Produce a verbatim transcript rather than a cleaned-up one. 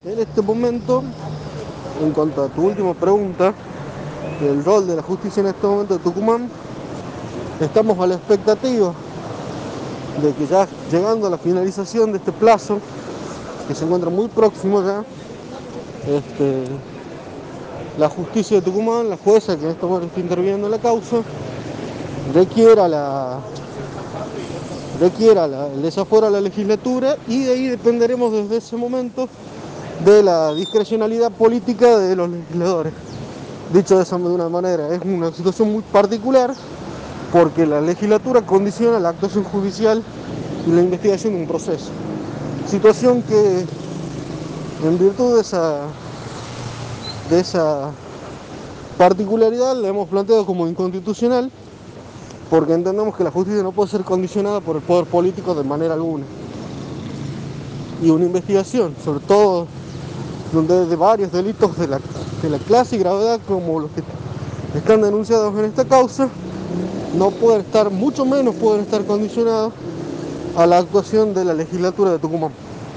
En este momento, en cuanto a tu última pregunta, el rol de la justicia en este momento de Tucumán, estamos a la expectativa de que ya llegando a la finalización de este plazo, que se encuentra muy próximo ya, este, la justicia de Tucumán, la jueza que en este momento está interviniendo en la causa, requiera, la, requiera la, el desafuero a la legislatura, y de ahí dependeremos desde ese momento de la discrecionalidad política de los legisladores. Dicho de esa de una manera, es una situación muy particular porque la legislatura condiciona la actuación judicial y la investigación de un proceso. Situación que, en virtud de esa, de esa particularidad, la hemos planteado como inconstitucional, porque entendemos que la justicia no puede ser condicionada por el poder político de manera alguna. Y una investigación, sobre todo donde de varios delitos de la, de la clase y gravedad como los que están denunciados en esta causa, no pueden estar, mucho menos pueden estar condicionados a la actuación de la legislatura de Tucumán.